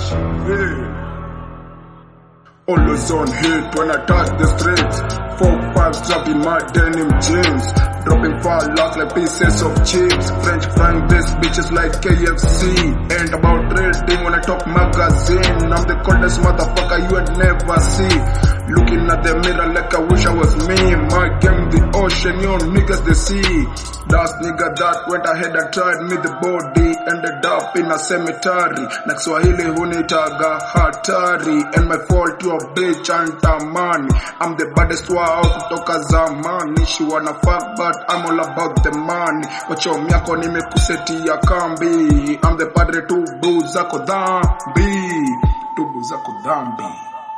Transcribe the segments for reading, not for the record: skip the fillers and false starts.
Karash, hey. Always on hit when I touch the streets. 4-5 strapping my denim jeans. Dropping far lock like pieces of chips. French frying these bitches like KFC. Ain't about rating when I talk magazine. I'm the coldest motherfucker you would never see. Looking at the mirror like I wish I was me. My game the ocean, your niggas the sea. Last nigga that went ahead and tried me the body. Ended up in a cemetery. Na Kiswahili hunitaga hatari. And my fault to a bitch antamani. I'm the baddest wao kutoka zamani. She wanna fuck but I'm all about the money. Wachomi yako nimekuseti ya kambi. I'm the padre tubu zako dhambi. Tubu zako dhambi.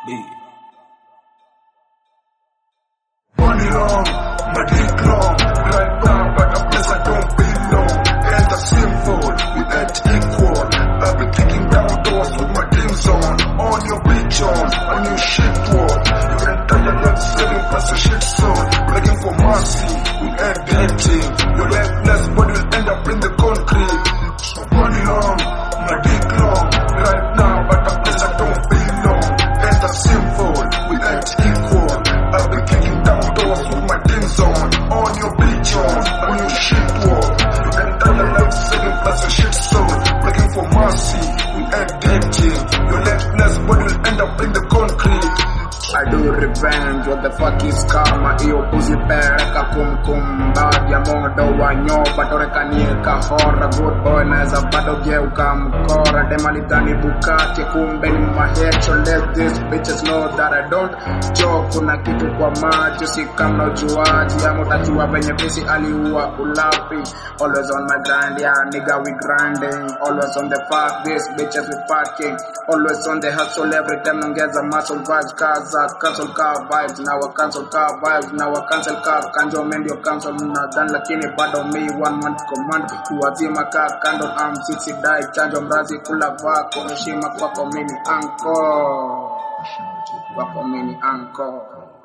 Money long, my dick long. Right now, but a place I don't belong. And the simple, we ain't equal. I've been kicking down doors with my dreams on your bitch on your shit wall. You ain't tired of selling plus a shit soul. Begging for mercy, we ain't dating. Your lifeless body will end up in the concrete. Money long, my dick long. Right now, but a place I don't belong. And the simple, we ain't equal. I've been kicking down doors with my dreams on your bitch on your shit wall. You ain't tired of selling plus a shit soul. Begging for mercy, we ain't dating. Your lifeless body will end up in the concrete. I do revenge, what the fuck is karma? Iyo pussy pereka kum baadhi ya modo wa nyoba toreka nieka hora. Good boy naeza bado geuka mkora. Demalitani bukake kumbe ni mahecho. Let these bitches know that I don't joke. Kuna kitu kwa macho si kama ujuaji. Ama utajua venye pisi aliua ulapi. Always on my grind, yeah nigga we grinding. Always on the fuck, these bitches we fucking. Always on the hustle every time nongeza muscle vibes kaza. Cancel car vibes, now I cancel car vibes, now I cancel car kanjo mendio cancel mnadan lakini bado me one man command kuwazima kaa kando am sisi dai chanjo mrazi kula vako heshima kwako mini anko wako mini anko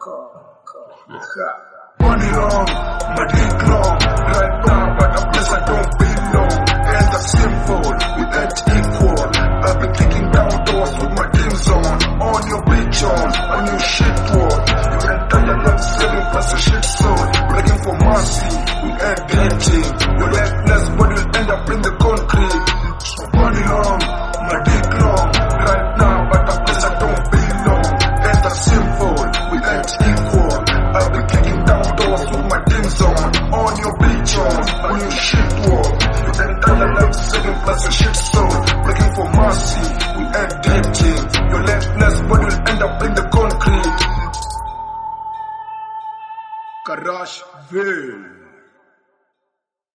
money long, my dick long, right now but a place I don't belong. And the simple, we ain't equal. I've been kicking down doors with my dreams on your bitch on your shit wall. You ain't tired of selling plus a shit soul. Begging for mercy, we ain't dating. Your lifeless body will end up in the concrete. Money long, my dick long, right now but a place I don't belong. And the simple, we ain't equal. I've been kicking down doors with my dreams on your bitch on your shit wall. You ain't tired of selling plus a shit soul. Begging for mercy, we ain't dating. Your lifeless body will end up in the concrete. Karashville.